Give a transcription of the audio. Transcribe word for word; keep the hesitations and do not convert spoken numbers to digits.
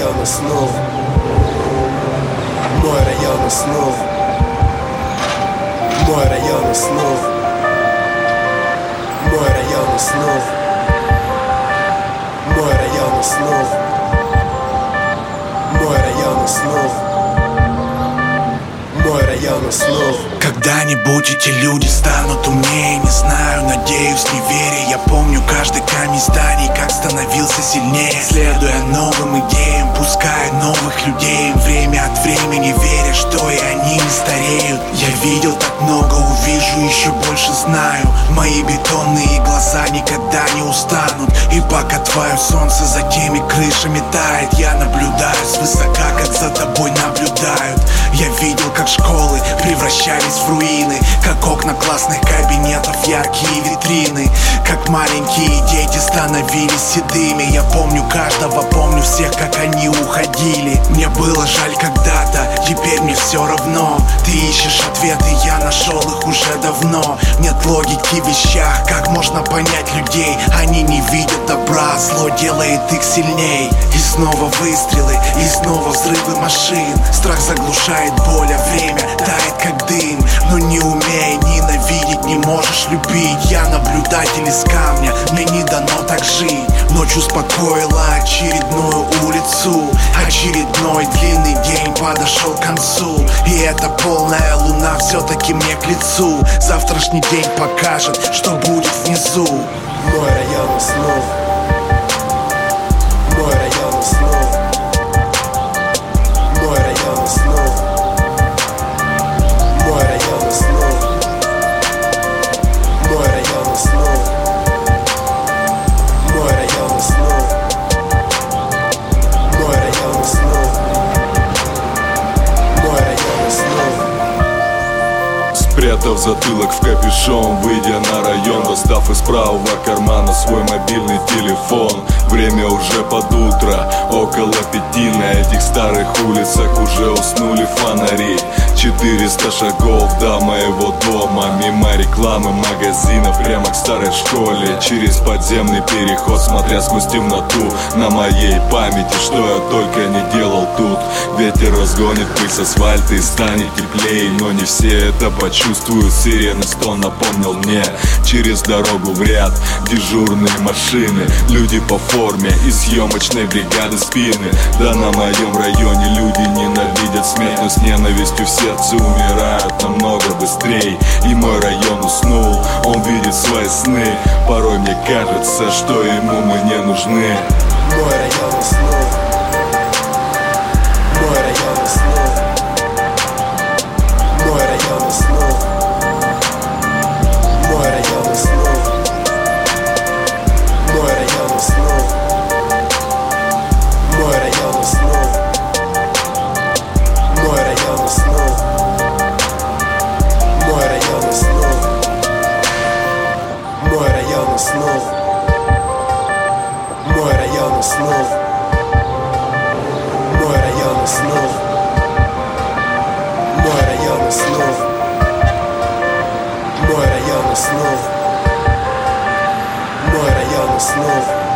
район снов. Мой район снов. Мой район снов. Мой район снов. Мой район снов. Мой район снов. Мой район снов. Когда-нибудь эти люди станут умнее, не знаю, надеюсь, не веря. Я помню каждый камень зданий, как становился сильнее, следуя новым идеям, пуская новых людей, время от времени веря, что и они не стареют. Я видел так много, увижу еще больше, знаю. Мои бетонные глаза никогда не устанут. И пока твое солнце за теми крышами тает, я наблюдаю свысока, как за тобой наблюдают. Я видел, как школы превращались в руины, как окна классных кабинетов, яркие витрины, как маленькие дети становились седыми. Я помню каждого, помню всех, как они уходили. Мне было жаль когда-то, теперь мне все равно. Ты ищешь ответы, я нашел их уже давно. Нет логики в вещах, как можно понять людей? Они не видят добра, зло делает их сильней. И снова выстрелы, и снова взрывы машин. Страх заглушает боль, а время тает как дым. Но не умея ненавидеть, не можешь любить. Я наблюдатель из камня, мне не дано так жить. Ночь успокоила очередную улицу. Очередной длинный день подошел к концу. И эта полная луна все-таки мне к лицу. Завтрашний день покажет, что будет внизу. Мой район снов. Мой район снов. Мой район снов. Мой район снов. Мой район снов. Мой район снов. Мой район снов. Мой район снов. Спрятав затылок в капюшон, выйдя на район, достав из правого кармана свой мобильный телефон. Время уже под утро, около пяти. На этих старых улицах уже уснули фонари. Четыреста шагов до моего дома, мимо рекламы магазинов, прямо к старой школе. Через подземный переход, смотря сквозь темноту, на моей памяти, что я только не делал тут. Ветер разгонит пыль с асфальта и станет теплее. Но не все это почувствуют, сирены стон напомнил мне. Через дорогу в ряд дежурные машины, люди по форме и съемочной бригады спины. Да, на моем районе люди ненавидят смерть, но с ненавистью в сердце умирают намного быстрее. И мой район уснул, он видит свои сны. Порой мне кажется, что ему мы не нужны. Мой район снов. Мой район снов. Мой район снов. Мой район снов. Мой район снов. Мой район снов. Мой район снов. Мой район снов. Мой район снов. Мой район снов. Мой район снов. Мой район снов. Мой район снов. Мой район снов.